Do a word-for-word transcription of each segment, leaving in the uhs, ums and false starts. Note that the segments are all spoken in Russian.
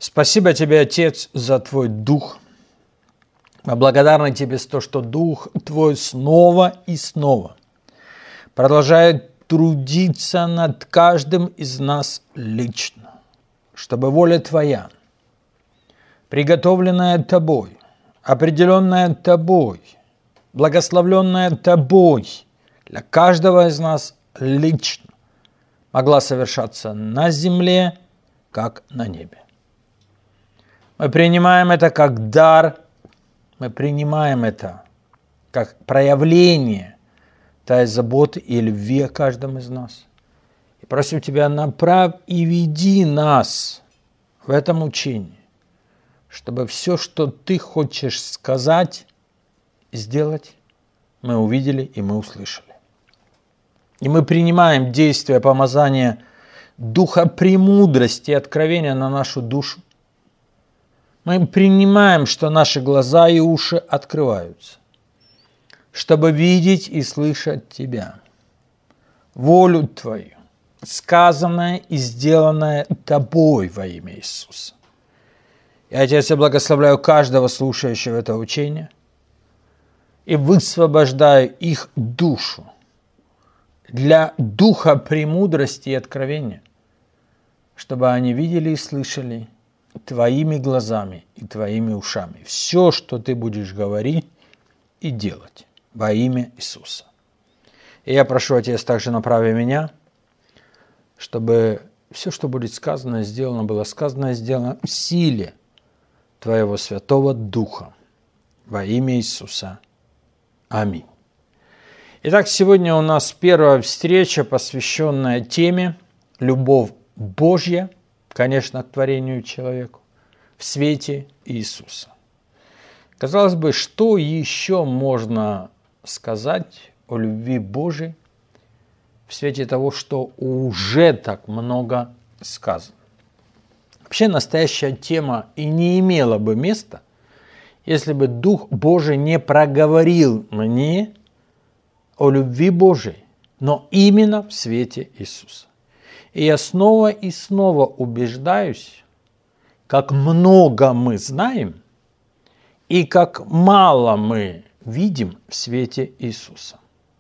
Спасибо тебе, Отец, за Твой Дух. Мы благодарны Тебе за то, что Дух Твой снова и снова продолжает трудиться над каждым из нас лично, чтобы воля Твоя, приготовленная Тобой, определенная Тобой, благословленная Тобой для каждого из нас лично, могла совершаться на земле, как на небе. Мы принимаем это как дар, мы принимаем это как проявление Твоей заботы и любви о каждом из нас. И просим Тебя, направь и веди нас в этом учении, чтобы все, что Ты хочешь сказать, сделать, мы увидели и мы услышали. И мы принимаем действие помазания Духа премудрости и откровения на нашу душу. Мы принимаем, что наши глаза и уши открываются, чтобы видеть и слышать Тебя, волю Твою, сказанное и сделанное Тобой во имя Иисуса. Я, Отец, я благословляю каждого слушающего это учение и высвобождаю их душу для духа премудрости и откровения, чтобы они видели и слышали Твоими глазами и Твоими ушами все, что Ты будешь говорить и делать во имя Иисуса. И я прошу, Отец, также направи меня, чтобы все, что будет сказано и сделано, было сказано и сделано в силе Твоего Святого Духа во имя Иисуса. Аминь. Итак, сегодня у нас первая встреча, посвященная теме «Любовь Божья», конечно, к творению человеку, в свете Иисуса. Казалось бы, что еще можно сказать о любви Божией в свете того, что уже так много сказано? Вообще настоящая тема и не имела бы места, если бы Дух Божий не проговорил мне о любви Божией, но именно в свете Иисуса. И я снова и снова убеждаюсь, как много мы знаем и как мало мы видим в свете Иисуса.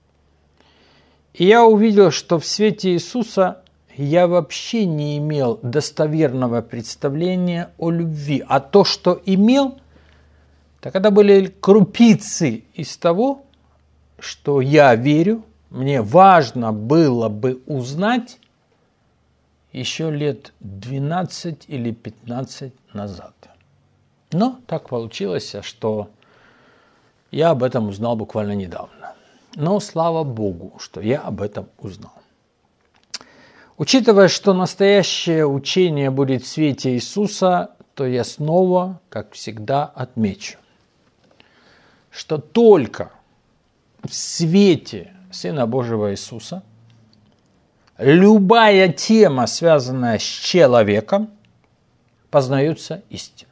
И я увидел, что в свете Иисуса я вообще не имел достоверного представления о любви, а то, что имел, так это были крупицы из того, что я верю, мне важно было бы узнать еще лет двенадцать или пятнадцать назад. Но так получилось, что я об этом узнал буквально недавно. Но слава Богу, что я об этом узнал. Учитывая, что настоящее учение будет в свете Иисуса, то я снова, как всегда, отмечу, что только в свете Сына Божьего Иисуса любая тема, связанная с человеком, познается истина.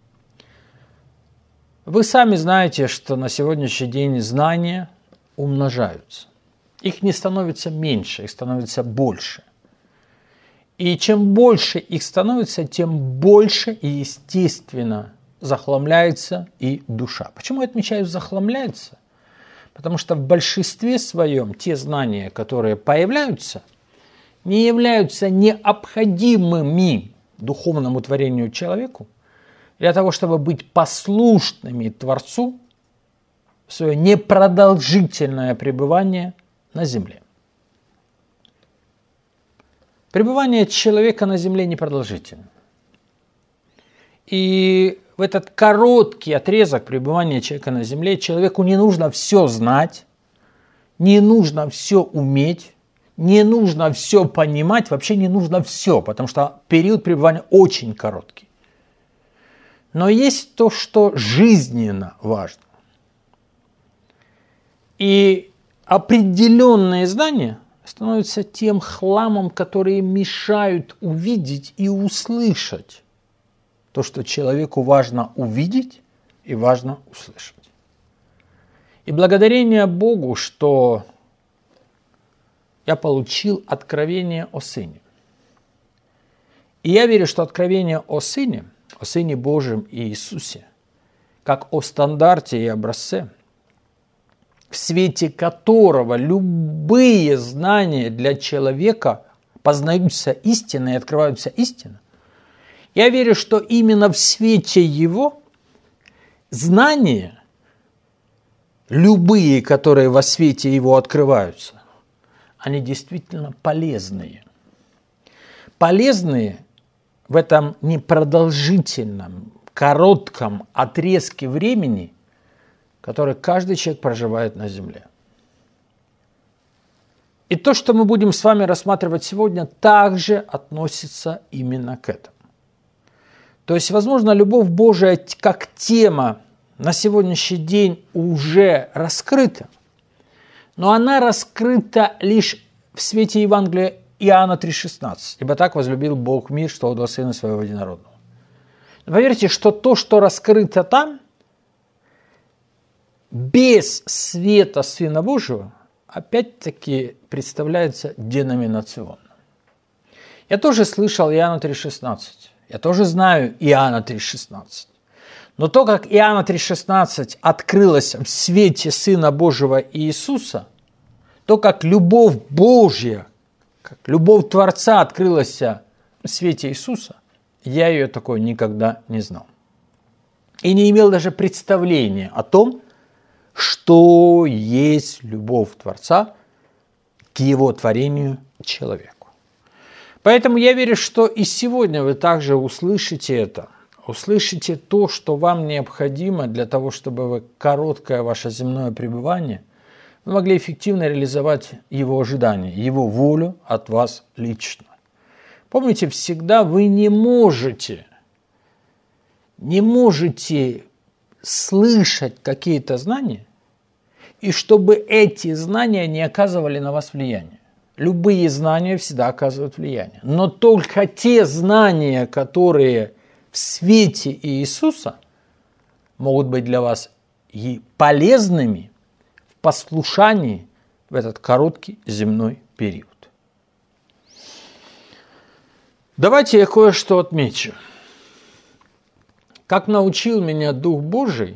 Вы сами знаете, что на сегодняшний день знания умножаются. Их не становится меньше, их становится больше. И чем больше их становится, тем больше и естественно захламляется и душа. Почему я отмечаю захламляется? Потому что в большинстве своем те знания, которые появляются, не являются необходимыми духовному творению человеку для того, чтобы быть послушными Творцу в свое непродолжительное пребывание на земле. Пребывание человека на земле непродолжительно. И в этот короткий отрезок пребывания человека на земле человеку не нужно все знать, не нужно все уметь, не нужно все понимать, вообще не нужно все, потому что период пребывания очень короткий. Но есть то, что жизненно важно. И определенные знания становятся тем хламом, которые мешают увидеть и услышать то, что человеку важно увидеть и важно услышать. И благодарение Богу, что я получил откровение о Сыне. И я верю, что откровение о Сыне о Сыне Божьем Иисусе, как о стандарте и образце, в свете которого любые знания для человека познаются истинно и открываются истинно, я верю, что именно в свете его знания, любые, которые во свете его открываются, они действительно полезные. Полезные в этом непродолжительном, коротком отрезке времени, который каждый человек проживает на земле. И то, что мы будем с вами рассматривать сегодня, также относится именно к этому. То есть, возможно, любовь Божия как тема на сегодняшний день уже раскрыта, но она раскрыта лишь в свете Евангелия Иоанна три шестнадцать. «Ибо так возлюбил Бог мир, что отдал Сына Своего Единородного». Но поверьте, что то, что раскрыто там, без света Сына Божьего, опять-таки представляется деноминационным. Я тоже слышал Иоанна три шестнадцать. Я тоже знаю Иоанна три шестнадцать. Но то, как Иоанна три шестнадцать открылось в свете Сына Божьего Иисуса, то, как любовь Божья, как любовь Творца открылась в свете Иисуса, я ее такой никогда не знал. И не имел даже представления о том, что есть любовь Творца к его творению человеку. Поэтому я верю, что и сегодня вы также услышите это, услышите то, что вам необходимо для того, чтобы вы короткое ваше земное пребывание вы могли эффективно реализовать его ожидания, его волю от вас лично. Помните, всегда вы не можете, не можете слышать какие-то знания, и чтобы эти знания не оказывали на вас влияния. Любые знания всегда оказывают влияние. Но только те знания, которые в свете Иисуса, могут быть для вас и полезными в послушании в этот короткий земной период. Давайте я кое-что отмечу. Как научил меня Дух Божий,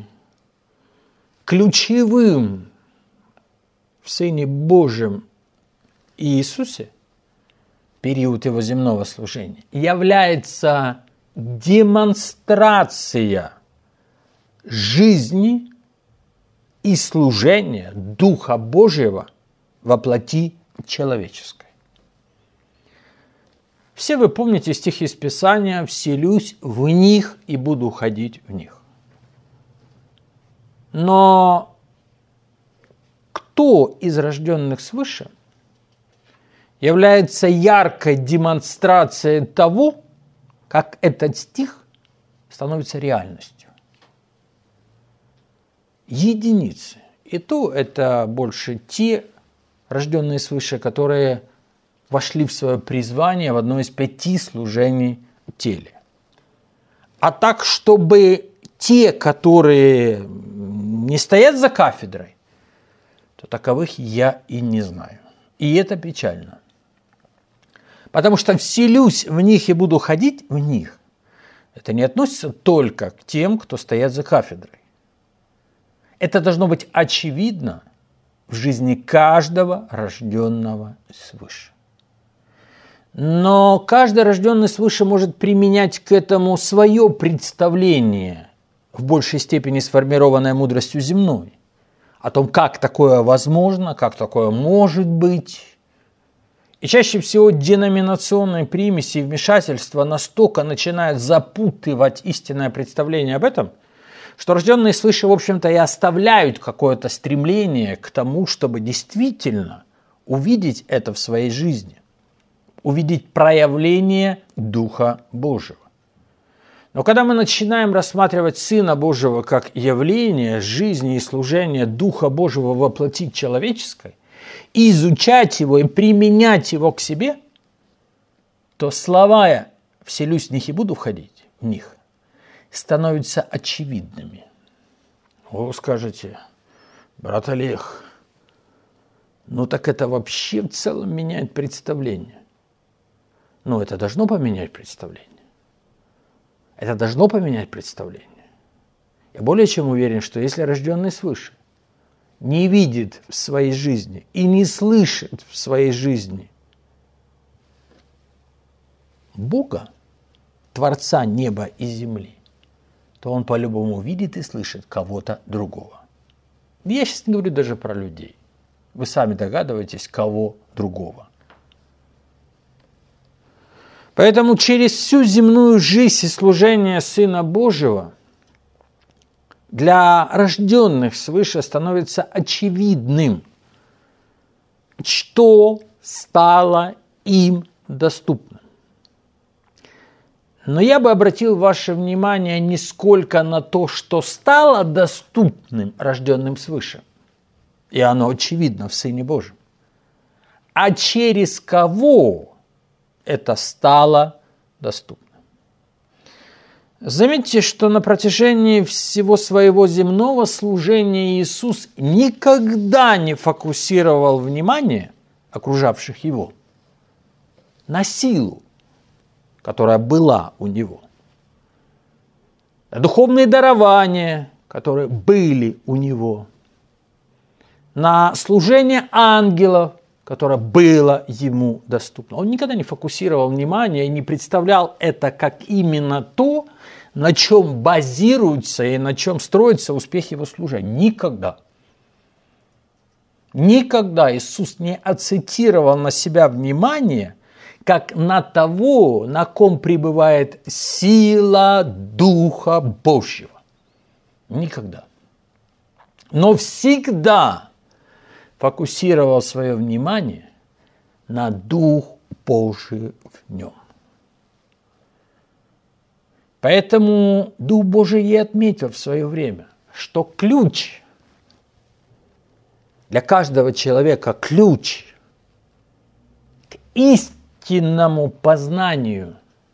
ключевым в Сыне Божьем Иисусе, период его земного служения, является демонстрация жизни и служения Духа Божьего во плоти человеческой. Все вы помните стихи из Писания: «Вселюсь в них и буду ходить в них». Но кто из рожденных свыше является яркой демонстрацией того, как этот стих становится реальностью? Единицы. И то это больше те рожденные свыше, которые вошли в свое призвание в одно из пяти служений в теле. А так, чтобы те, которые не стоят за кафедрой, то таковых я и не знаю. И это печально. Потому что вселюсь в них и буду ходить в них. Это не относится только к тем, кто стоят за кафедрой. Это должно быть очевидно в жизни каждого рожденного свыше. Но каждый рожденный свыше может применять к этому свое представление, в большей степени сформированное мудростью земной, о том, как такое возможно, как такое может быть. И чаще всего деноминационные примеси и вмешательства настолько начинают запутывать истинное представление об этом, что рожденные свыше, в общем-то, и оставляют какое-то стремление к тому, чтобы действительно увидеть это в своей жизни, увидеть проявление Духа Божьего. Но когда мы начинаем рассматривать Сына Божьего как явление жизни и служения Духа Божьего во плоти человеческой, и изучать его, и применять его к себе, то слова «вселюсь в них и буду входить в них» становятся очевидными. Вы скажете: брат Олег, ну так это вообще в целом меняет представление. Ну, это должно поменять представление. Это должно поменять представление. Я более чем уверен, что если рожденный свыше не видит в своей жизни и не слышит в своей жизни Бога, Творца неба и земли, то он по-любому видит и слышит кого-то другого. Я сейчас не говорю даже про людей. Вы сами догадываетесь, кого другого. Поэтому через всю земную жизнь и служение Сына Божьего для рожденных свыше становится очевидным, что стало им доступно. Но я бы обратил ваше внимание не сколько на то, что стало доступным рожденным свыше, и оно очевидно в Сыне Божьем, а через кого это стало доступно. Заметьте, что на протяжении всего своего земного служения Иисус никогда не фокусировал внимание окружавших его на силу, которая была у него, на духовные дарования, которые были у него, на служение ангелов, которое было ему доступно. Он никогда не фокусировал внимание и не представлял это как именно то, на чем базируется и на чем строится успех его служения. Никогда. Никогда Иисус не акцентировал на себя внимание, как на того, на ком пребывает сила Духа Божьего. Никогда. Но всегда фокусировал свое внимание на Дух Божий в нем. Поэтому Дух Божий и отметил в свое время, что ключ для каждого человека, ключ к истинному познанию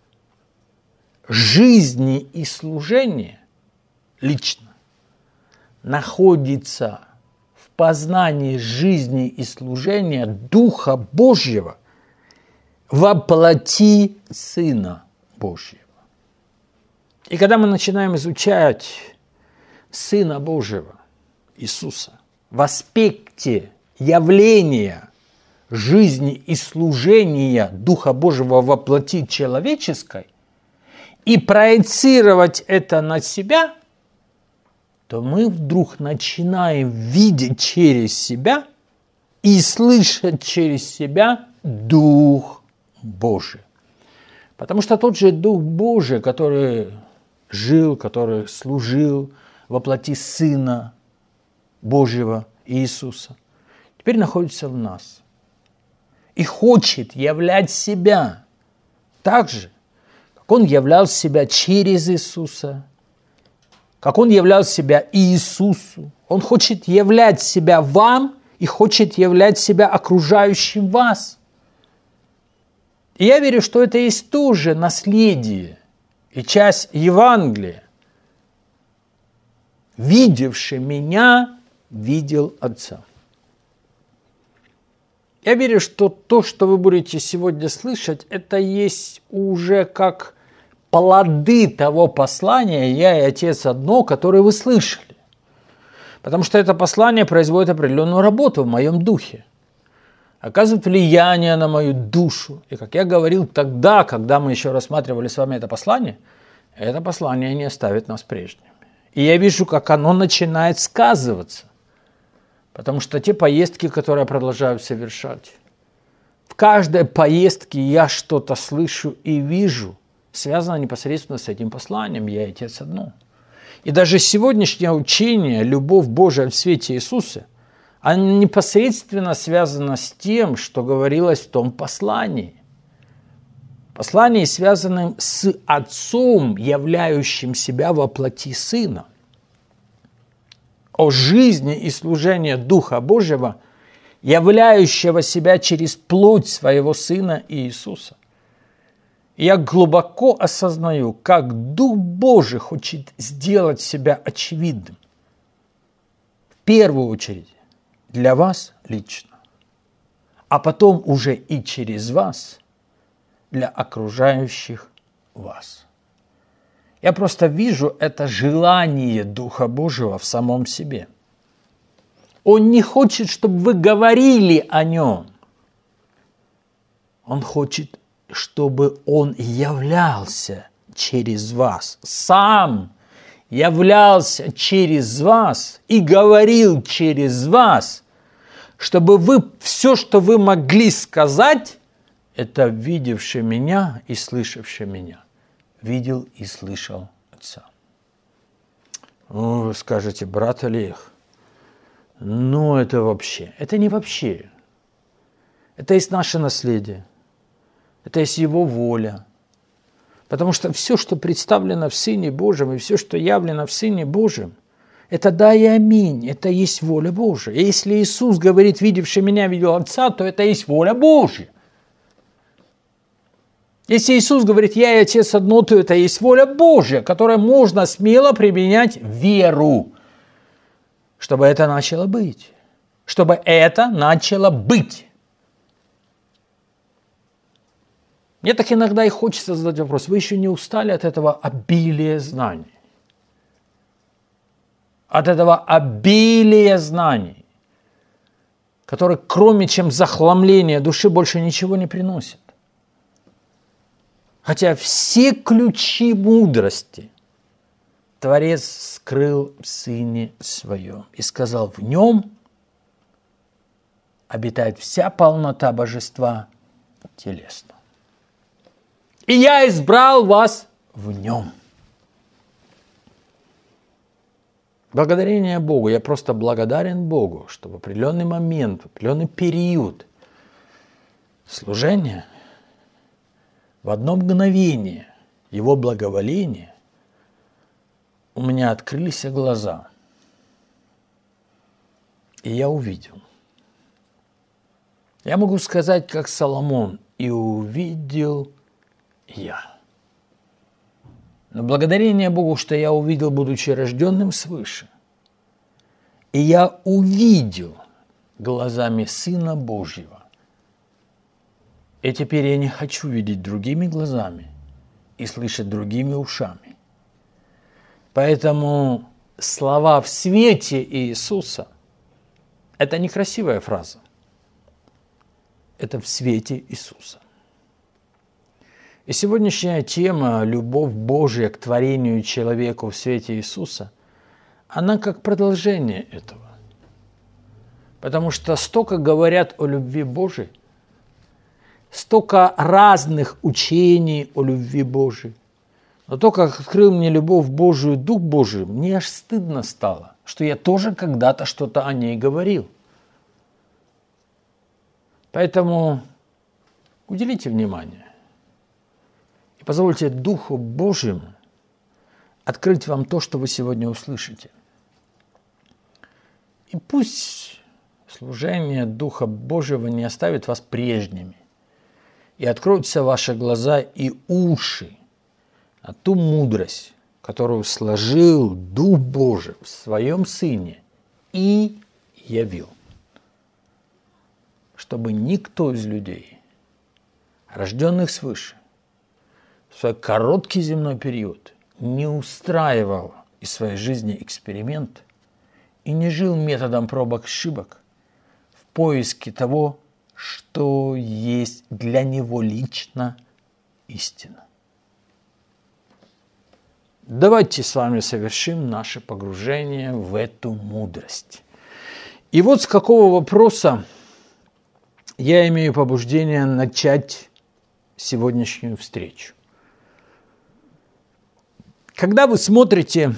жизни и служения лично находится в познании жизни и служения Духа Божьего во плоти Сына Божьего. И когда мы начинаем изучать Сына Божьего, Иисуса, в аспекте явления жизни и служения Духа Божьего во плоти человеческой и проецировать это на себя, то мы вдруг начинаем видеть через себя и слышать через себя Дух Божий. Потому что тот же Дух Божий, который жил, который служил во плоти Сына Божьего Иисуса, теперь находится в нас и хочет являть себя так же, как Он являл себя через Иисуса, как Он являл себя Иисусу. Он хочет являть себя вам и хочет являть себя окружающим вас. И я верю, что это есть тоже наследие и часть Евангелия. «Видевший меня, видел Отца». Я верю, что то, что вы будете сегодня слышать, это есть уже как плоды того послания «Я и Отец одно», которое вы слышали. Потому что это послание производит определенную работу в моем духе, оказывает влияние на мою душу. И как я говорил тогда, когда мы еще рассматривали с вами это послание, это послание не оставит нас прежними. И я вижу, как оно начинает сказываться. Потому что те поездки, которые я продолжаю совершать, в каждой поездке я что-то слышу и вижу, связано непосредственно с этим посланием «Я и Отец одно». И даже сегодняшнее учение «Любовь Божия в свете Иисуса», оно непосредственно связано с тем, что говорилось в том послании. Послании, связанном с Отцом, являющим себя во плоти Сына. О жизни и служении Духа Божьего, являющего себя через плоть своего Сына Иисуса. И я глубоко осознаю, как Дух Божий хочет сделать себя очевидным. В первую очередь для вас лично, а потом уже и через вас для окружающих вас. Я просто вижу это желание Духа Божьего в самом себе. Он не хочет, чтобы вы говорили о нем. Он хочет, чтобы он являлся через вас, сам являлся через вас и говорил через вас, чтобы вы все, что вы могли сказать, это видевший меня и слышавший меня, видел и слышал Отца. Ну, вы скажете, брат Олег, ну это вообще, это не вообще, это есть наше наследие, это есть Его воля. Потому что все, что представлено в Сыне Божьем, и все, что явлено в Сыне Божьем, это да и аминь, это есть воля Божья. И если Иисус говорит, видевший меня, видел Отца, то это есть воля Божья. Если Иисус говорит, я и Отец одно, то это есть воля Божья, которой можно смело применять веру, чтобы это начало быть. Чтобы это начало быть. Мне так иногда и хочется задать вопрос, вы еще не устали от этого обилия знаний? От этого обилия знаний, которые кроме чем захламления души больше ничего не приносят. Хотя все ключи мудрости Творец скрыл в Сыне Своем и сказал, в Нем обитает вся полнота Божества телесно. И я избрал вас в Нем. Благодарение Богу. Я просто благодарен Богу, что в определенный момент, в определенный период служения, в одно мгновение Его благоволения у меня открылись глаза. И я увидел. Я могу сказать, как Соломон, и увидел я. Но благодарение Богу, что я увидел, будучи рожденным свыше. И я увидел глазами Сына Божьего. И теперь я не хочу видеть другими глазами и слышать другими ушами. Поэтому слова «в свете Иисуса» – это не красивая фраза. Это «в свете Иисуса». И сегодняшняя тема «Любовь Божия к творению человеку в свете Иисуса», она как продолжение этого. Потому что столько говорят о любви Божией, столько разных учений о любви Божией. Но то, как открыл мне любовь Божию, Дух Божий, мне аж стыдно стало, что я тоже когда-то что-то о ней говорил. Поэтому уделите внимание. И позвольте Духу Божьему открыть вам то, что вы сегодня услышите. И пусть служение Духа Божьего не оставит вас прежними. И откроются ваши глаза и уши на ту мудрость, которую сложил Дух Божий в Своем Сыне и явил. Чтобы никто из людей, рожденных свыше, в свой короткий земной период не устраивал из своей жизни эксперимент и не жил методом пробок-ошибок в поиске того, что есть для него лично истина. Давайте с вами совершим наше погружение в эту мудрость. И вот с какого вопроса я имею побуждение начать сегодняшнюю встречу. Когда вы смотрите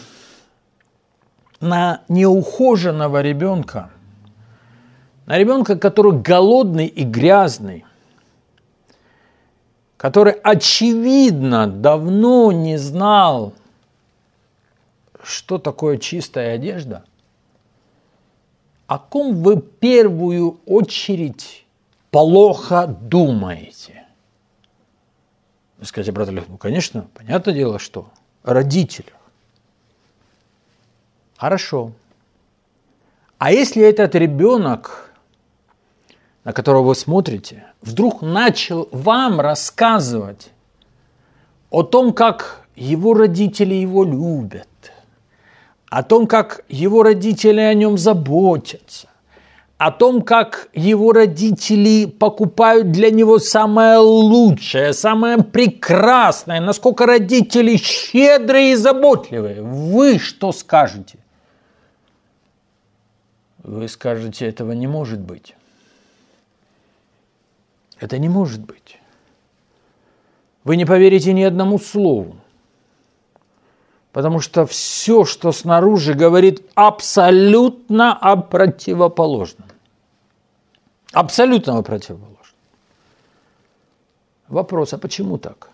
на неухоженного ребенка, на ребенка, который голодный и грязный, который, очевидно, давно не знал, что такое чистая одежда, о ком вы в первую очередь плохо думаете? Вы скажете, брат Олег, ну, конечно, понятное дело, что о родителях. Хорошо. А если этот ребенок, на которого вы смотрите, вдруг начал вам рассказывать о том, как его родители его любят, о том, как его родители о нем заботятся, о том, как его родители покупают для него самое лучшее, самое прекрасное, насколько родители щедрые и заботливые. Вы что скажете? Вы скажете, этого не может быть. Это не может быть. Вы не поверите ни одному слову, потому что все, что снаружи, говорит абсолютно о противоположном. Абсолютно о противоположном. Вопрос, а почему так?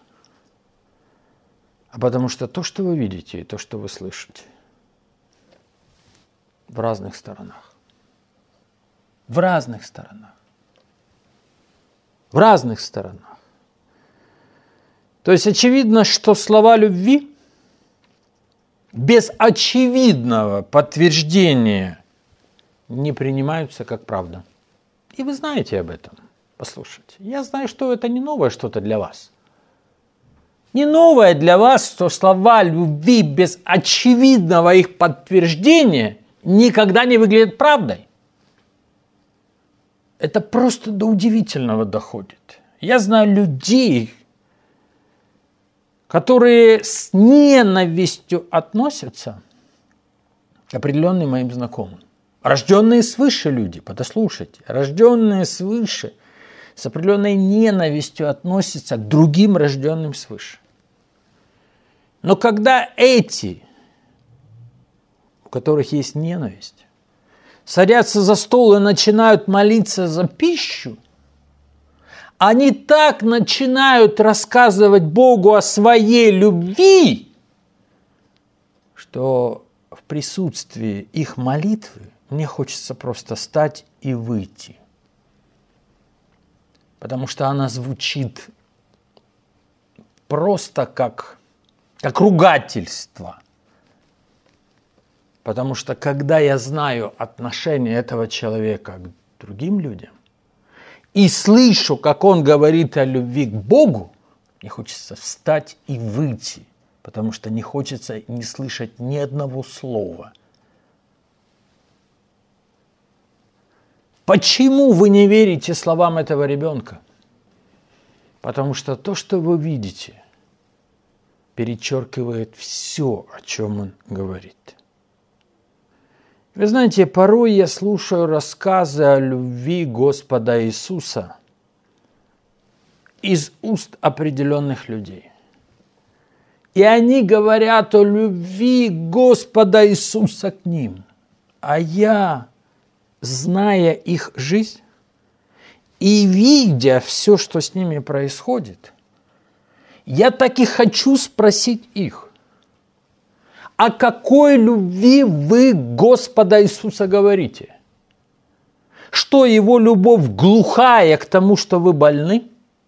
А потому что то, что вы видите, и то, что вы слышите, в разных сторонах. В разных сторонах. В разных сторонах. То есть очевидно, что слова любви без очевидного подтверждения не принимаются как правда. И вы знаете об этом. Послушайте, я знаю, что это не новое что-то для вас. Не новое для вас, что слова любви без очевидного их подтверждения никогда не выглядят правдой. Это просто до удивительного доходит. Я знаю людей, которые с ненавистью относятся к определенным моим знакомым. Рожденные свыше люди, послушайте, рожденные свыше с определенной ненавистью относятся к другим рожденным свыше. Но когда эти, у которых есть ненависть, садятся за стол и начинают молиться за пищу, они так начинают рассказывать Богу о своей любви, что в присутствии их молитвы мне хочется просто встать и выйти. Потому что она звучит просто как, как ругательство. Потому что когда я знаю отношение этого человека к другим людям и слышу, как он говорит о любви к Богу, мне хочется встать и выйти, потому что не хочется не слышать ни одного слова. Почему вы не верите словам этого ребенка? Потому что то, что вы видите, перечеркивает все, о чем он говорит. Вы знаете, порой я слушаю рассказы о любви Господа Иисуса из уст определенных людей. И они говорят о любви Господа Иисуса к ним. А я, зная их жизнь и видя все, что с ними происходит, я так и хочу спросить их: о какой любви вы Господа Иисуса говорите? Что его любовь глухая к тому, что вы больны?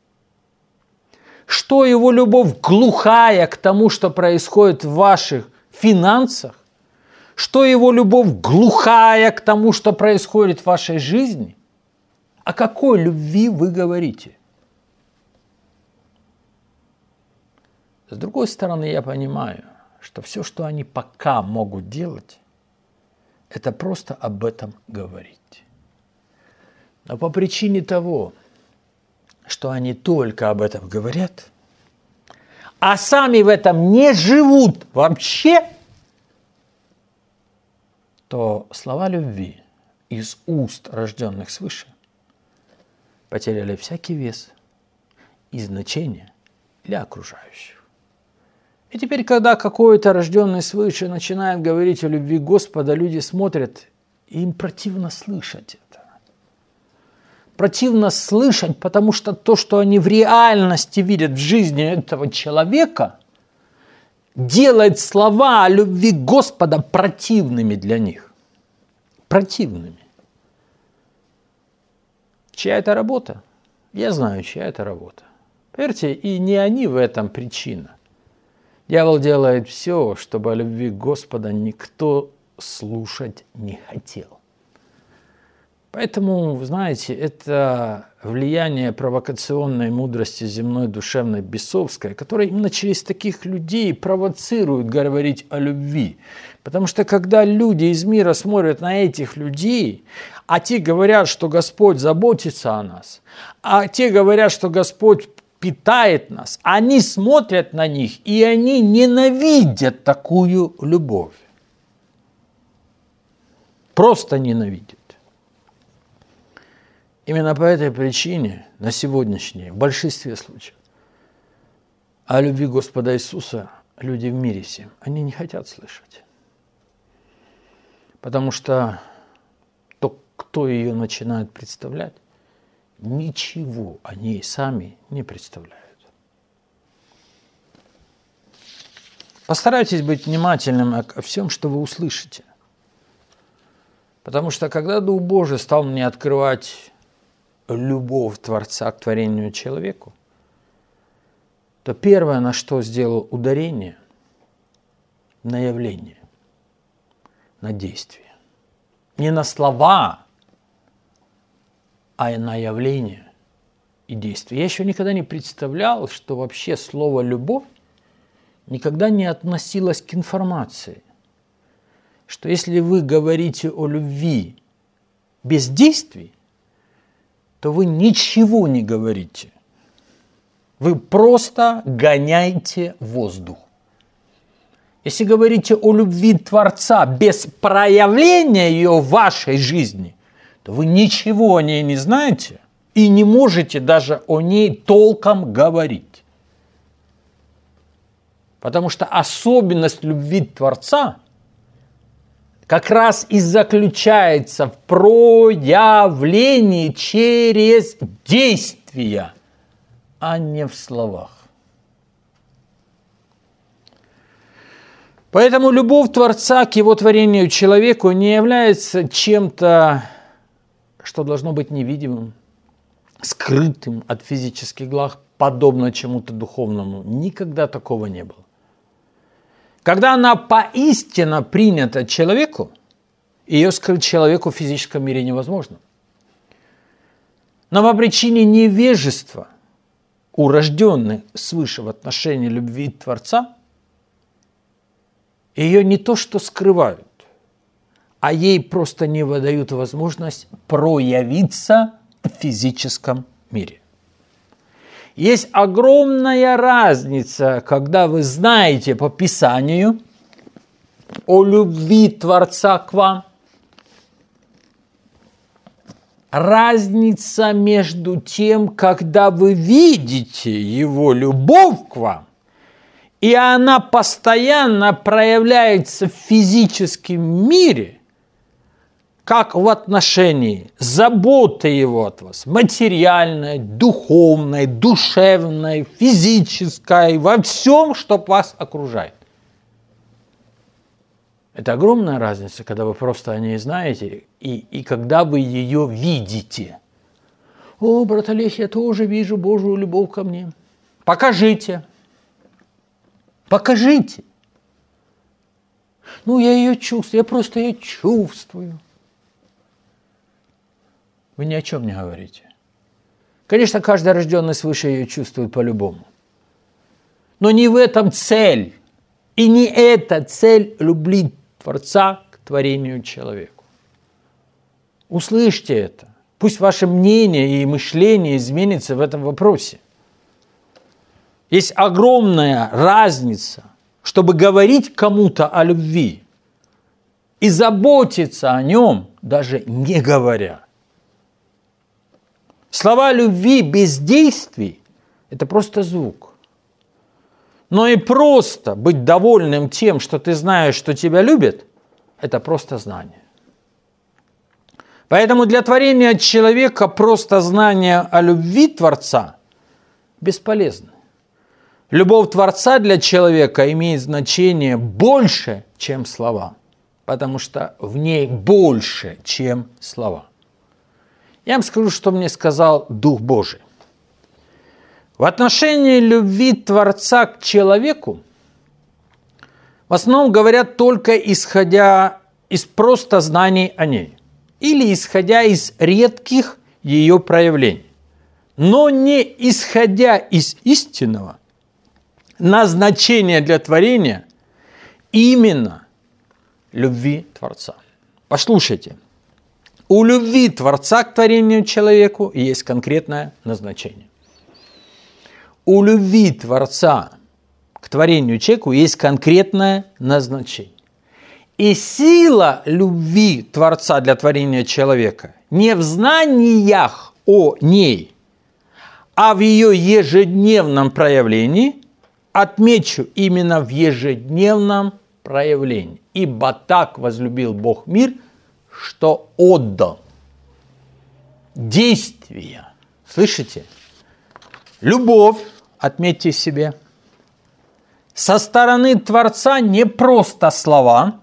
Что его любовь глухая к тому, что происходит в ваших финансах? Что его любовь глухая к тому, что происходит в вашей жизни? О какой любви вы говорите? С другой стороны, я понимаю, что все, что они пока могут делать, это просто об этом говорить. Но по причине того, что они только об этом говорят, а сами в этом не живут вообще, то слова любви из уст рожденных свыше потеряли всякий вес и значение для окружающих. И теперь, когда какой-то рожденный свыше начинает говорить о любви Господа, люди смотрят, и им противно слышать это. Противно слышать, потому что то, что они в реальности видят в жизни этого человека, делает слова о любви Господа противными для них. Противными. Чья это работа? Я знаю, чья это работа. Поверьте, и не они в этом причина. Дьявол делает все, чтобы о любви Господа никто слушать не хотел. Поэтому, знаете, это влияние провокационной мудрости земной, душевной, бесовской, которая именно через таких людей провоцирует говорить о любви. Потому что когда люди из мира смотрят на этих людей, а те говорят, что Господь заботится о нас, а те говорят, что Господь питает нас, они смотрят на них, и они ненавидят такую любовь. Просто ненавидят. Именно по этой причине на сегодняшний, в большинстве случаев, о любви Господа Иисуса люди в мире всем, они не хотят слышать. Потому что то, кто ее начинает представлять, ничего о ней сами не представляют. Постарайтесь быть внимательным ко всем, что вы услышите. Потому что когда Дух Божий стал мне открывать любовь Творца к творению человеку, то первое, на что сделал ударение, на явление, на действие. Не на слова, а на явление и действие. Я еще никогда не представлял, что вообще слово «любовь» никогда не относилось к информации. Что если вы говорите о любви без действий, то вы ничего не говорите. Вы просто гоняете воздух. Если говорите о любви Творца без проявления ее в вашей жизни, то вы ничего о ней не знаете и не можете даже о ней толком говорить. Потому что особенность любви Творца как раз и заключается в проявлении через действия, а не в словах. Поэтому любовь Творца к его творению человеку не является чем-то, что должно быть невидимым, скрытым от физических глаз, подобно чему-то духовному. Никогда такого не было. Когда она поистине принята человеку, ее скрыть человеку в физическом мире невозможно. Но по причине невежества, урожденных свыше в отношении любви Творца, ее не то что скрывают, а ей просто не выдают возможность проявиться в физическом мире. Есть огромная разница, когда вы знаете по Писанию о любви Творца к вам. Разница между тем, когда вы видите Его любовь к вам, и она постоянно проявляется в физическом мире, как в отношении заботы Его от вас, материальной, духовной, душевной, физической, во всем, что вас окружает. Это огромная разница, когда вы просто о ней знаете, и, и когда вы ее видите. О, брат Олег, я тоже вижу Божию любовь ко мне. Покажите. Покажите. Ну, я ее чувствую, я просто ее чувствую. Вы ни о чем не говорите. Конечно, каждый рожденный свыше ее чувствует по-любому. Но не в этом цель. И не эта цель любви Творца к творению человеку. Услышьте это. Пусть ваше мнение и мышление изменится в этом вопросе. Есть огромная разница, чтобы говорить кому-то о любви и заботиться о нем, даже не говоря. Слова любви без действий – это просто звук. Но и просто быть довольным тем, что ты знаешь, что тебя любят, это просто знание. Поэтому для творения человека просто знание о любви Творца бесполезно. Любовь Творца для человека имеет значение больше, чем слова, потому что в ней больше, чем слова. Я вам скажу, что мне сказал Дух Божий. В отношении любви Творца к человеку в основном говорят только исходя из просто знаний о ней. или исходя из редких ее проявлений, но не исходя из истинного назначения для творения именно любви Творца. Послушайте, у любви Творца к творению человеку есть конкретное назначение. У любви Творца к творению человеку есть конкретное назначение. И сила любви Творца для творения человека не в знаниях о ней, а в ее ежедневном проявлении, отмечу, именно в ежедневном проявлении. Ибо так возлюбил Бог мир, что отдал. Действия. Слышите? Любовь, отметьте себе, со стороны Творца не просто слова.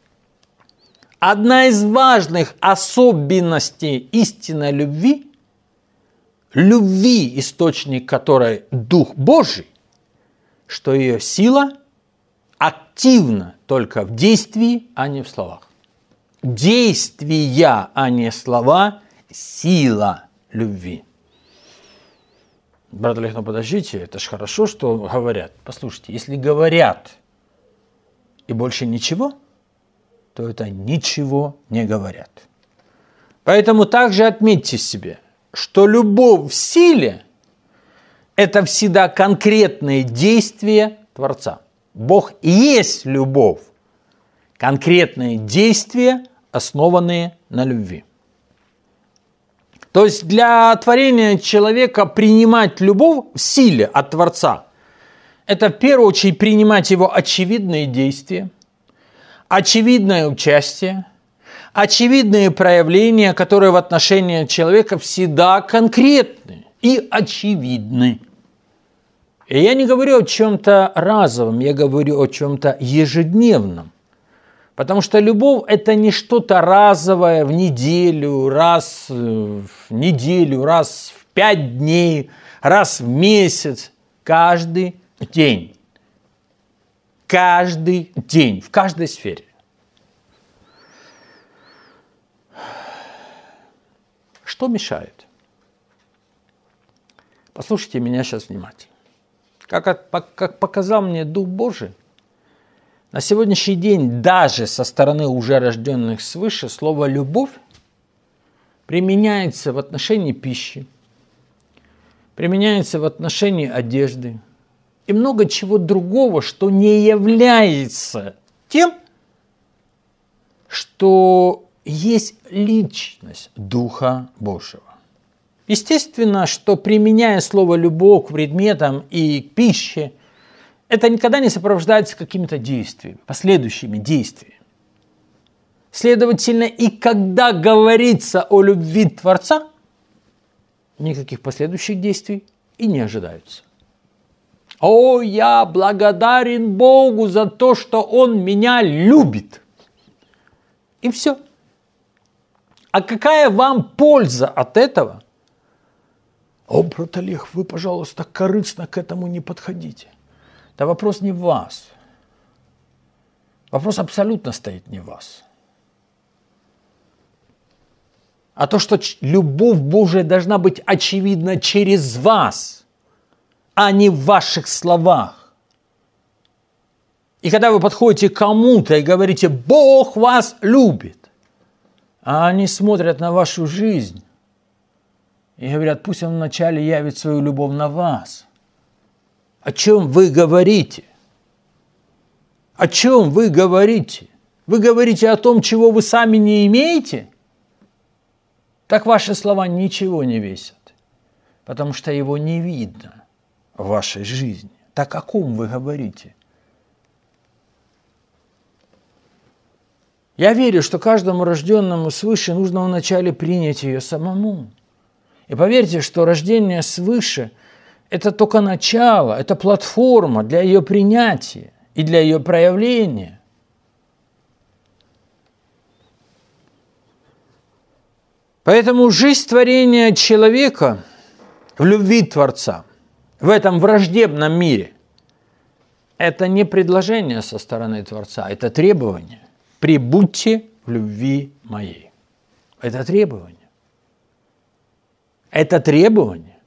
Одна из важных особенностей истинной любви, любви, источник которой Дух Божий, что ее сила активна только в действии, а не в словах. Действия, а не слова, сила любви. Брат Олег, ну подождите, это ж хорошо, что говорят. Послушайте, если говорят и больше ничего, то это ничего не говорят. Поэтому также отметьте себе, что любовь в силе – это всегда конкретные действия Творца. Бог и есть любовь. Конкретные действия, основанные на любви. То есть для творения человека принимать любовь в силе от Творца – это в первую очередь принимать его очевидные действия, очевидное участие, очевидные проявления, которые в отношении человека всегда конкретны и очевидны. И я не говорю о чем-то разовом, я говорю о чем-то ежедневном. Потому что любовь – это не что-то разовое в неделю, раз в неделю, раз в пять дней, раз в месяц, каждый день. Каждый день, в каждой сфере. Что мешает? Послушайте меня сейчас внимательно. Как, как показал мне Дух Божий, на сегодняшний день даже со стороны уже рожденных свыше слово «любовь» применяется в отношении пищи, применяется в отношении одежды и много чего другого, что не является тем, что есть личность Духа Божьего. Естественно, что применяя слово «любовь» к предметам и к пище, это никогда не сопровождается какими-то действиями, последующими действиями. Следовательно, и когда говорится о любви Творца, никаких последующих действий и не ожидаются. О, я благодарен Богу за то, что Он меня любит. И все. А какая вам польза от этого? О, брат Олег, вы, пожалуйста, корыстно к этому не подходите. Да вопрос не в вас. Вопрос абсолютно стоит не в вас. А то, что любовь Божия должна быть очевидна через вас, а не в ваших словах. И когда вы подходите к кому-то и говорите «Бог вас любит», а они смотрят на вашу жизнь и говорят, пусть Он вначале явит свою любовь на вас. О чем вы говорите? О чем вы говорите? Вы говорите о том, чего вы сами не имеете? Так ваши слова ничего не весят, потому что его не видно в вашей жизни. Так о ком вы говорите? Я верю, что каждому рожденному свыше нужно вначале принять ее самому. И поверьте, что рождение свыше – это только начало, это платформа для ее принятия и для ее проявления. Поэтому жизнь творения человека в любви Творца, в этом враждебном мире, это не предложение со стороны Творца, это требование. Прибудьте в любви моей. Это требование. Это требование.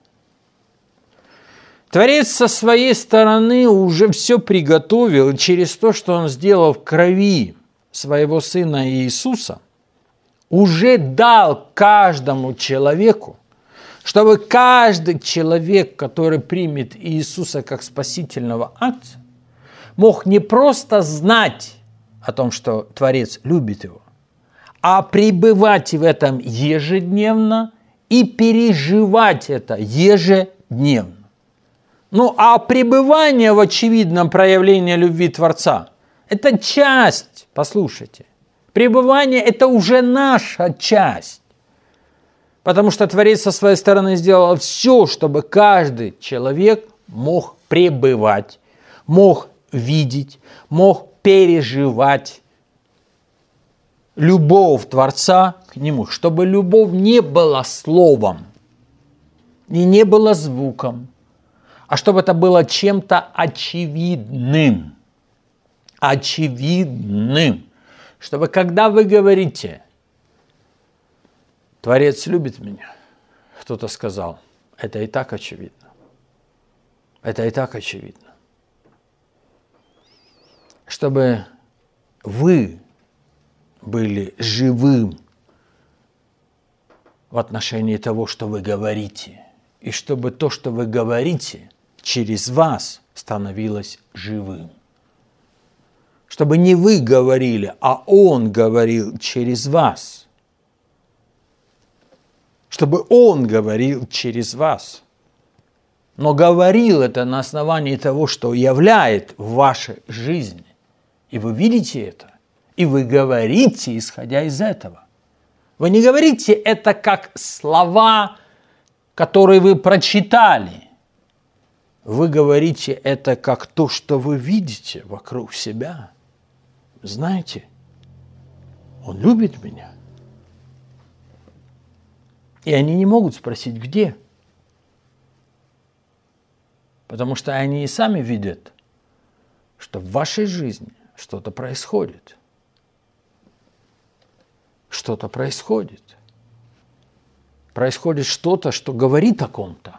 Творец со своей стороны уже все приготовил, и через то, что Он сделал в крови своего Сына Иисуса, уже дал каждому человеку, чтобы каждый человек, который примет Иисуса как спасительного Отца, мог не просто знать о том, что Творец любит его, а пребывать в этом ежедневно и переживать это ежедневно. Ну, а пребывание в очевидном проявлении любви Творца – это часть, послушайте, пребывание – это уже наша часть. Потому что Творец со своей стороны сделал все, чтобы каждый человек мог пребывать, мог видеть, мог переживать любовь Творца к Нему, чтобы любовь не была словом и не была звуком, а чтобы это было чем-то очевидным. Очевидным. Чтобы когда вы говорите «Творец любит меня», кто-то сказал, это и так очевидно. Это и так очевидно. Чтобы вы были живым в отношении того, что вы говорите, и чтобы то, что вы говорите, через вас становилось живым. Чтобы не вы говорили, а Он говорил через вас. Чтобы Он говорил через вас. Но говорил это на основании того, что являет в вашей жизни. И вы видите это. И вы говорите, исходя из этого. Вы не говорите это как слова, которые вы прочитали. Вы говорите это как то, что вы видите вокруг себя. Знаете, Он любит меня. И они не могут спросить, где. Потому что они и сами видят, что в вашей жизни что-то происходит. Что-то происходит. Происходит что-то, что говорит о ком-то.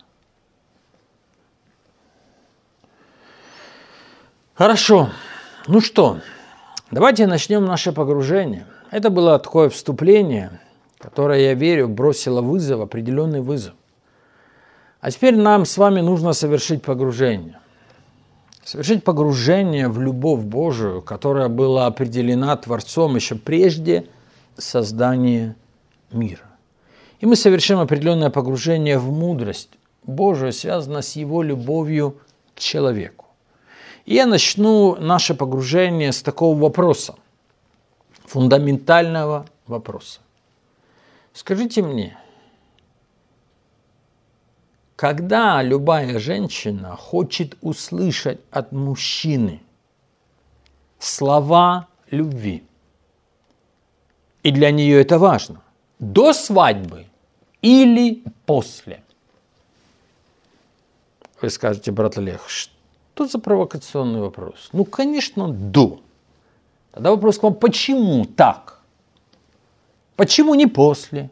Хорошо. Ну что, давайте начнем наше погружение. Это было такое вступление, которое, я верю, бросило вызов, определенный вызов. А теперь нам с вами нужно совершить погружение. Совершить погружение в любовь Божию, которая была определена Творцом еще прежде создания мира. И мы совершим определенное погружение в мудрость Божию, связанное с Его любовью к человеку. И я начну наше погружение с такого вопроса, фундаментального вопроса. Скажите мне, когда любая женщина хочет услышать от мужчины слова любви, и для нее это важно, до свадьбы или после? Вы скажете, брат Олег, что за провокационный вопрос? Ну, конечно, до. Тогда вопрос к вам, почему так? Почему не после?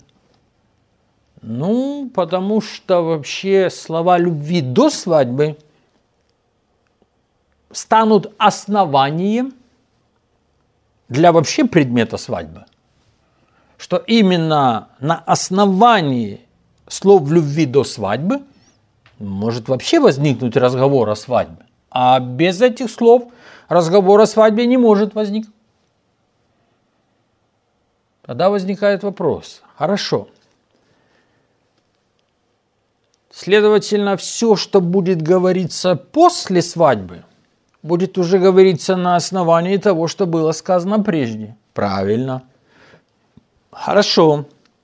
Ну, потому что вообще слова любви до свадьбы станут основанием для вообще предмета свадьбы. Что именно на основании слов любви до свадьбы может вообще возникнуть разговор о свадьбе. А без этих слов разговор о свадьбе не может возникнуть. Тогда возникает вопрос. Хорошо. Следовательно, все, что будет говориться после свадьбы, будет уже говориться на основании того, что было сказано прежде. Правильно. Хорошо.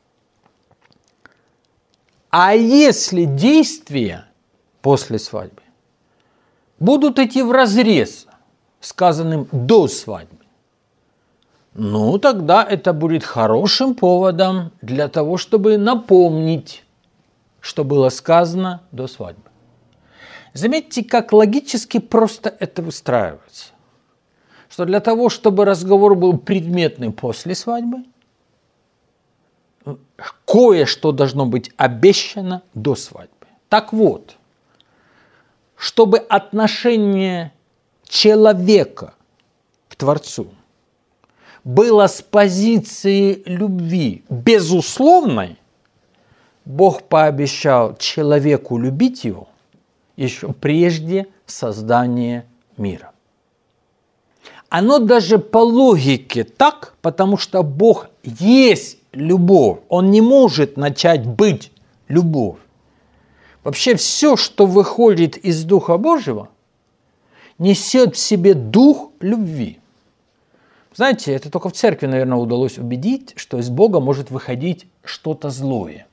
А если действия после свадьбы будут идти вразрез сказанным до свадьбы, ну, тогда это будет хорошим поводом для того, чтобы напомнить, что было сказано до свадьбы. Заметьте, как логически просто это выстраивается. Что для того, чтобы разговор был предметным после свадьбы, кое-что должно быть обещано до свадьбы. Так вот, чтобы отношение человека к Творцу было с позиции любви безусловной, Бог пообещал человеку любить его еще прежде создания мира. Оно даже по логике так, потому что Бог есть любовь. Он не может начать быть любовь. Вообще все, что выходит из Духа Божьего, несет в себе дух любви. Знаете, это только в церкви, наверное, удалось убедить, что из Бога может выходить что-то злое.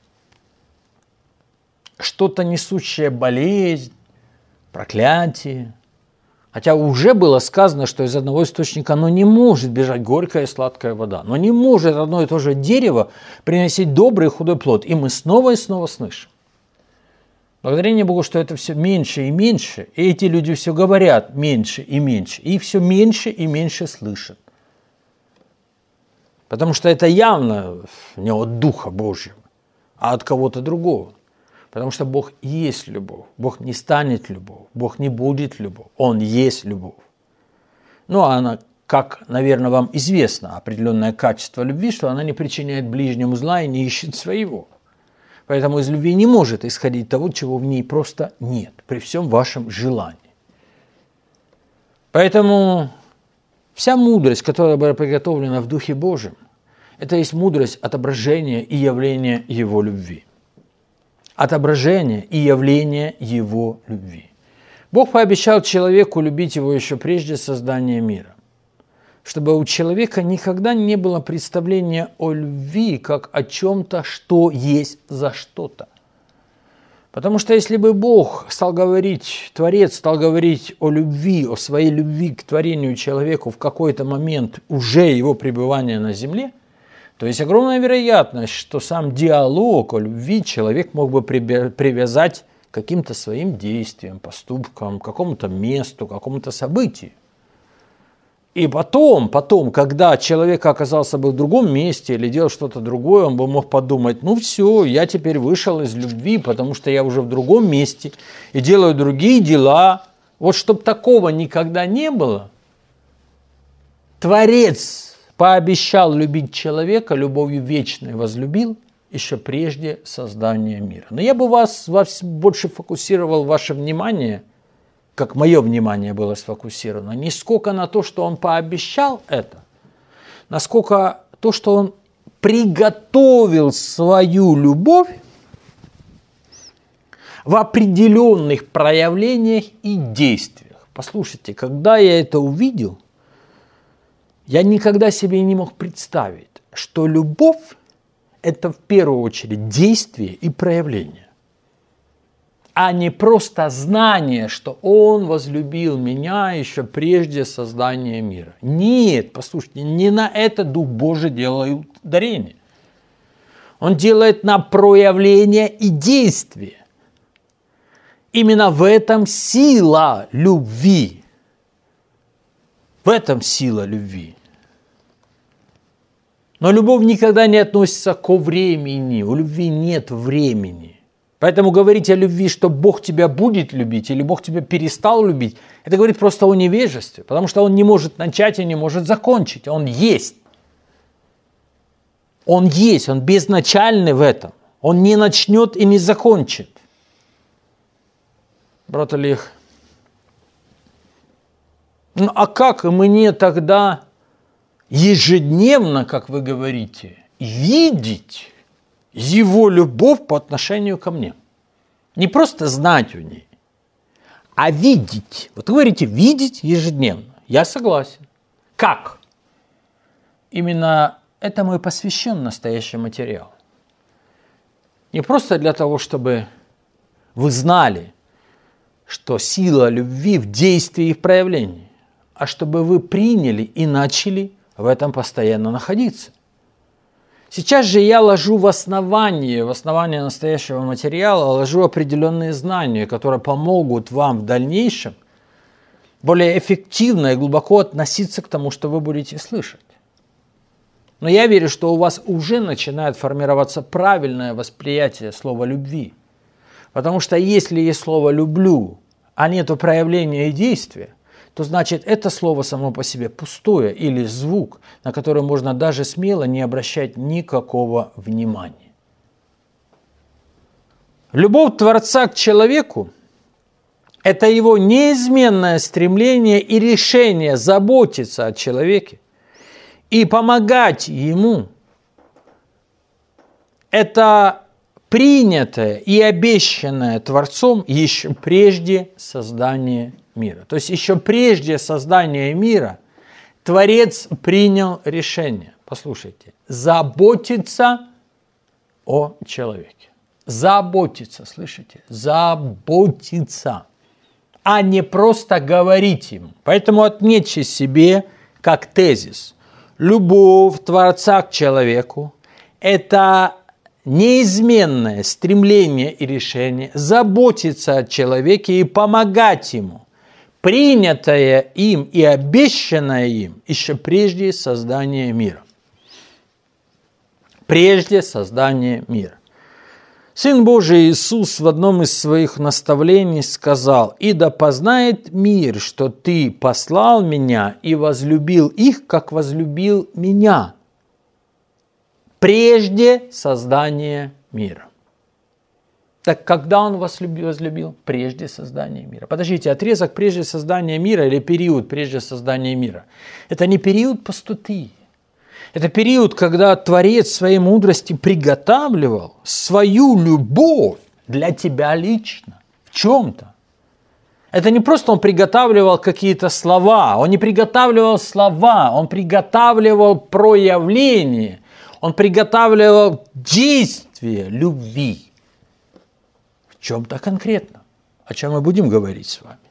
Что-то несущее болезнь, проклятие. Хотя уже было сказано, что из одного источника оно не может бежать горькая и сладкая вода. Но не может одно и то же дерево приносить добрый и худой плод. И мы снова и снова слышим. Благодарение Богу, что это все меньше и меньше. И эти люди все говорят меньше и меньше. И все меньше и меньше слышат. Потому что это явно не от Духа Божьего, а от кого-то другого. Потому что Бог есть любовь. Бог не станет любовь. Бог не будет любовь. Он есть любовь. Ну, а она, как, наверное, вам известно, определенное качество любви, что она не причиняет ближнему зла и не ищет своего. Поэтому из любви не может исходить того, чего в ней просто нет, при всем вашем желании. Поэтому вся мудрость, которая была приготовлена в Духе Божьем, это есть мудрость отображения и явления Его любви. Отображение и явление Его любви. Бог пообещал человеку любить Его еще прежде создания мира, чтобы у человека никогда не было представления о любви как о чем-то, что есть за что-то. Потому что если бы Бог стал говорить, Творец стал говорить о любви, о своей любви к творению человеку в какой-то момент уже его пребывания на земле, то есть огромная вероятность, что сам диалог о любви человек мог бы привязать к каким-то своим действиям, поступкам, к какому-то месту, к какому-то событию. И потом, потом, когда человек оказался бы в другом месте или делал что-то другое, он бы мог подумать, ну все, я теперь вышел из любви, потому что я уже в другом месте и делаю другие дела. Вот чтобы такого никогда не было, Творец пообещал любить человека, любовью вечной возлюбил еще прежде создания мира. Но я бы вас, вас больше фокусировал ваше внимание, как мое внимание было сфокусировано, не сколько на то, что он пообещал это, насколько то, что он приготовил свою любовь в определенных проявлениях и действиях. Послушайте, когда я это увидел, я никогда себе не мог представить, что любовь – это в первую очередь действие и проявление, а не просто знание, что Он возлюбил меня еще прежде создания мира. Нет, послушайте, не на это Дух Божий делает ударение. Он делает на проявление и действие. Именно в этом сила любви. В этом сила любви. Но любовь никогда не относится ко времени. У любви нет времени. Поэтому говорить о любви, что Бог тебя будет любить или Бог тебя перестал любить, это говорит просто о невежестве, потому что Он не может начать и не может закончить. Он есть. Он есть, Он безначальный в этом. Он не начнет и не закончит. Брат Олег, ну а как мне тогда ежедневно, как вы говорите, видеть Его любовь по отношению ко мне? Не просто знать о ней, а видеть. Вот вы говорите, видеть ежедневно. Я согласен. Как? Именно этому и посвящен настоящий материал. Не просто для того, чтобы вы знали, что сила любви в действии и в проявлении, а чтобы вы приняли и начали в этом постоянно находиться. Сейчас же я ложу в основание, в основание настоящего материала, ложу определенные знания, которые помогут вам в дальнейшем более эффективно и глубоко относиться к тому, что вы будете слышать. Но я верю, что у вас уже начинает формироваться правильное восприятие слова «любви». Потому что если есть слово «люблю», а нету проявления и действия, то значит это слово само по себе пустое или звук, на который можно даже смело не обращать никакого внимания. Любовь Творца к человеку – это его неизменное стремление и решение заботиться о человеке и помогать ему. Это принятое и обещанное Творцом еще прежде создания мира. То есть еще прежде создания мира Творец принял решение, послушайте, заботиться о человеке. Заботиться, слышите? Заботиться, а не просто говорить ему. Поэтому отметьте себе как тезис. Любовь Творца к человеку – это неизменное стремление и решение заботиться о человеке и помогать ему, принятое им и обещанное им еще прежде создания мира. Прежде создания мира. Сын Божий Иисус в одном из своих наставлений сказал: «И да познает мир, что Ты послал Меня и возлюбил их, как возлюбил Меня». Прежде создания мира. Так когда Он вас возлюбил? Прежде создания мира. Подождите, отрезок прежде создания мира или период прежде создания мира? Это не период пустоты. Это период, когда Творец своей мудрости приготавливал свою любовь для тебя лично. В чем-то. Это не просто Он приготавливал какие-то слова. Он не приготавливал слова. Он приготавливал проявление. Он приготавливал действие любви. В чем-то конкретно. О чем мы будем говорить с вами.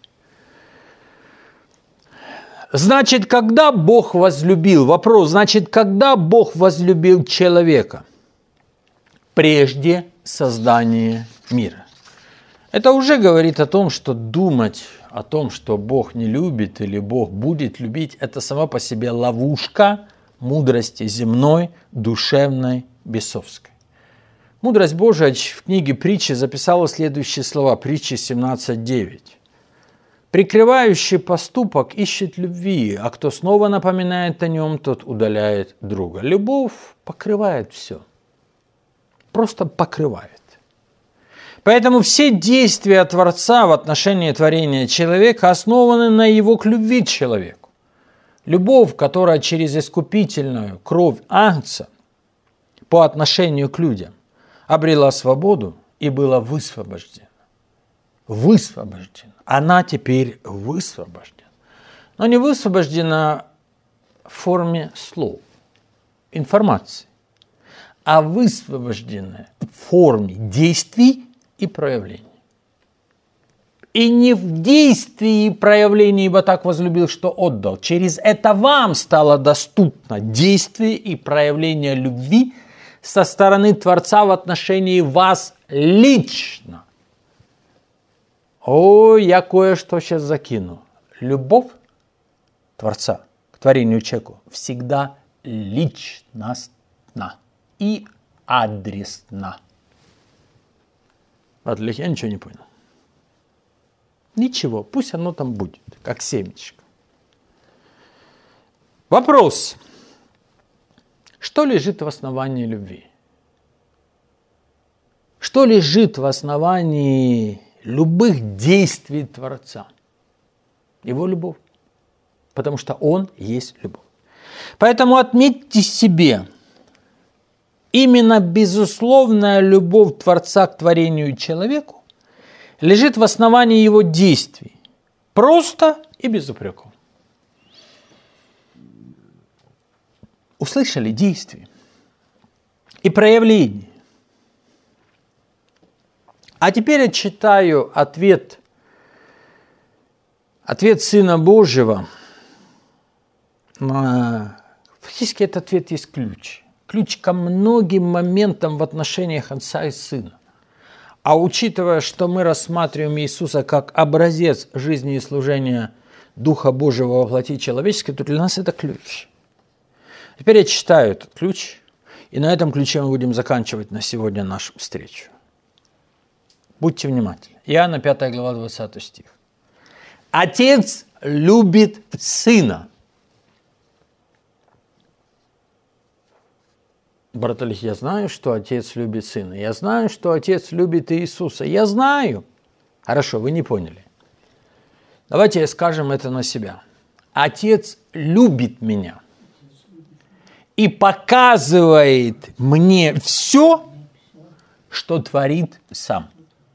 Значит, когда Бог возлюбил? Вопрос, значит, когда Бог возлюбил человека? Прежде создания мира. Это уже говорит о том, что думать о том, что Бог не любит или Бог будет любить, это сама по себе ловушка мудрости земной, душевной, бесовской. Мудрость Божия в книге Притчи записала следующие слова, Притчи семнадцать девять. «Прикрывающий поступок ищет любви, а кто снова напоминает о нем, тот удаляет друга». Любовь покрывает все. Просто покрывает. Поэтому все действия Творца в отношении творения человека основаны на его к любви к человеку. Любовь, которая через искупительную кровь Агнца по отношению к людям обрела свободу и была высвобождена. Высвобождена. Она теперь высвобождена. Но не высвобождена в форме слов, информации, а высвобождена в форме действий и проявлений. И не в действии и проявлении, ибо так возлюбил, что отдал. Через это вам стало доступно действие и проявление любви со стороны Творца в отношении вас лично. О, я кое-что сейчас закину. Любовь Творца к творению человеку всегда личностна и адресна. Отлично, я ничего не понял. Ничего, пусть оно там будет, как семечко. Вопрос. Что лежит в основании любви? Что лежит в основании любых действий Творца? Его любовь. Потому что Он есть любовь. Поэтому отметьте себе, именно безусловная любовь Творца к творению и человеку лежит в основании его действий. Просто и без упреков. Услышали действия и проявления. А теперь я читаю ответ, ответ Сына Божьего. Фактически этот ответ есть ключ. Ключ ко многим моментам в отношениях Отца и Сына. А учитывая, что мы рассматриваем Иисуса как образец жизни и служения Духа Божьего во плоти человеческой, то для нас это ключ. Теперь я читаю этот ключ, и на этом ключе мы будем заканчивать на сегодня нашу встречу. Будьте внимательны. Иоанна пятая глава, двадцатый стих. Отец любит сына. Брат Олег, я знаю, что отец любит сына. Я знаю, что отец любит Иисуса. Я знаю. Хорошо, вы не поняли. Давайте скажем это на себя. Отец любит меня и показывает мне все, что творит сам.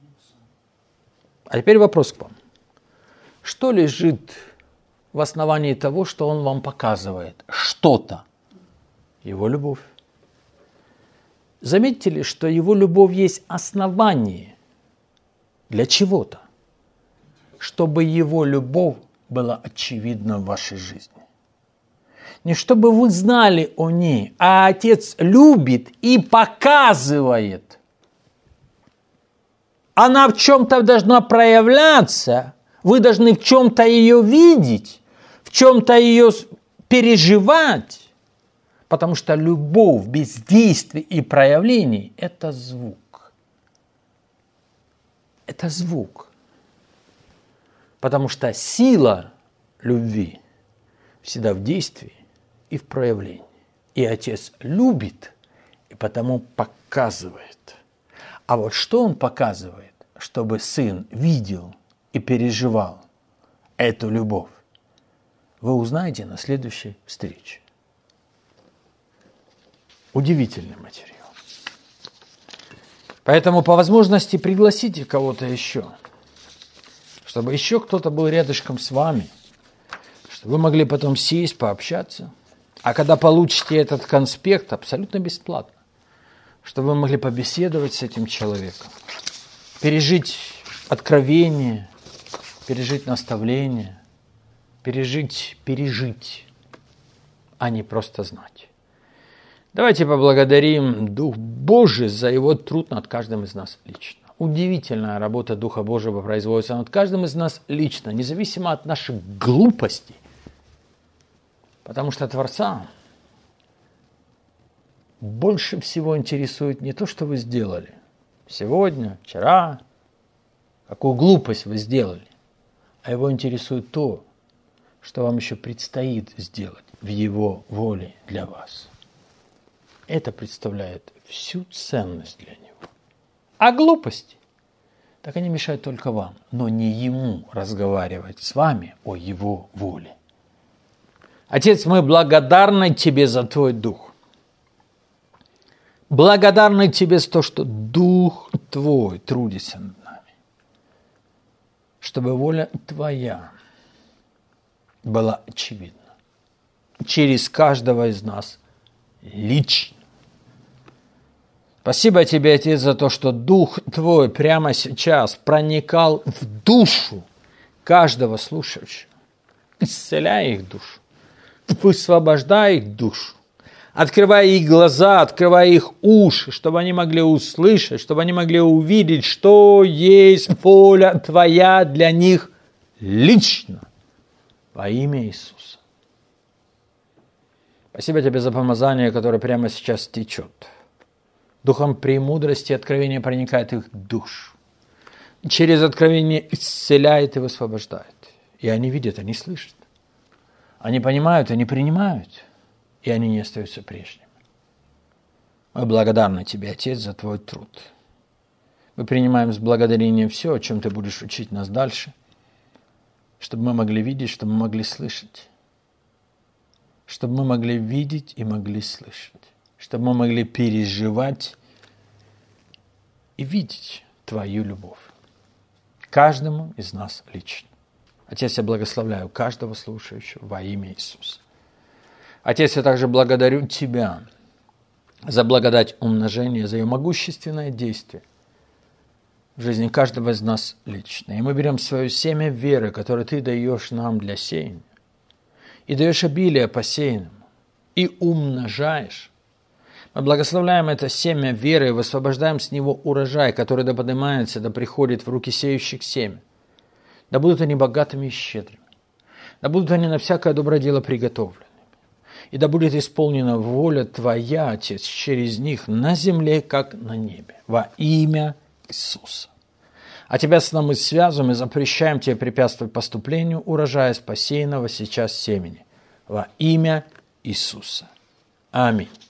А теперь вопрос к вам. Что лежит в основании того, что он вам показывает? Что-то. Его любовь. Заметьте ли, что его любовь есть основание для чего-то, чтобы его любовь была очевидна в вашей жизни. Не чтобы вы знали о ней, а Отец любит и показывает. Она в чем-то должна проявляться, вы должны в чем-то ее видеть, в чем-то ее переживать, потому что любовь без действий и проявлений – это звук. Это звук. Потому что сила любви всегда в действии и в проявлении. И Отец любит, и потому показывает. А вот что Он показывает, чтобы Сын видел и переживал эту любовь, вы узнаете на следующей встрече. Удивительный материал. Поэтому по возможности пригласите кого-то еще, чтобы еще кто-то был рядышком с вами, чтобы вы могли потом сесть, пообщаться. А когда получите этот конспект абсолютно бесплатно, чтобы вы могли побеседовать с этим человеком, пережить откровение, пережить наставление, пережить, пережить, а не просто знать. Давайте поблагодарим Дух Божий за Его труд над каждым из нас лично. Удивительная работа Духа Божьего производится над каждым из нас лично, независимо от наших глупостей. Потому что Творца больше всего интересует не то, что вы сделали сегодня, вчера, какую глупость вы сделали, а Его интересует то, что вам еще предстоит сделать в Его воле для вас. Это представляет всю ценность для Него. А глупости, так они мешают только вам, но не Ему разговаривать с вами о Его воле. Отец, мы благодарны Тебе за Твой Дух. Благодарны Тебе за то, что Дух Твой трудится над нами. Чтобы воля Твоя была очевидна через каждого из нас лично. Спасибо Тебе, Отец, за то, что Дух Твой прямо сейчас проникал в душу каждого слушающего, исцеляя их душу, высвобождая их душу, открывая их глаза, открывая их уши, чтобы они могли услышать, чтобы они могли увидеть, что есть воля Твоя для них лично во имя Иисуса. Спасибо Тебе за помазание, которое прямо сейчас течет. Духом премудрости и откровения проникает их душу. Через откровение исцеляет и высвобождает. И они видят, они слышат. Они понимают, они принимают. И они не остаются прежними. Мы благодарны Тебе, Отец, за Твой труд. Мы принимаем с благодарением все, о чем Ты будешь учить нас дальше, чтобы мы могли видеть, чтобы мы могли слышать. Чтобы мы могли видеть и могли слышать. Чтобы мы могли переживать и видеть Твою любовь. Каждому из нас лично. Отец, я благословляю каждого слушающего во имя Иисуса. Отец, я также благодарю Тебя за благодать умножения, за ее могущественное действие в жизни каждого из нас лично. И мы берем свое семя веры, которое Ты даешь нам для сеяния, и даешь обилие посеянному, и умножаешь. Мы благословляем это семя веры и высвобождаем с него урожай, который да поднимается, да приходит в руки сеющих семя. Да будут они богатыми и щедрыми. Да будут они на всякое доброе дело приготовлены. И да будет исполнена воля Твоя, Отец, через них на земле, как на небе. Во имя Иисуса. А Тебя с нами связываем и запрещаем Тебе препятствовать поступлению урожая посеянного сейчас семени. Во имя Иисуса. Аминь.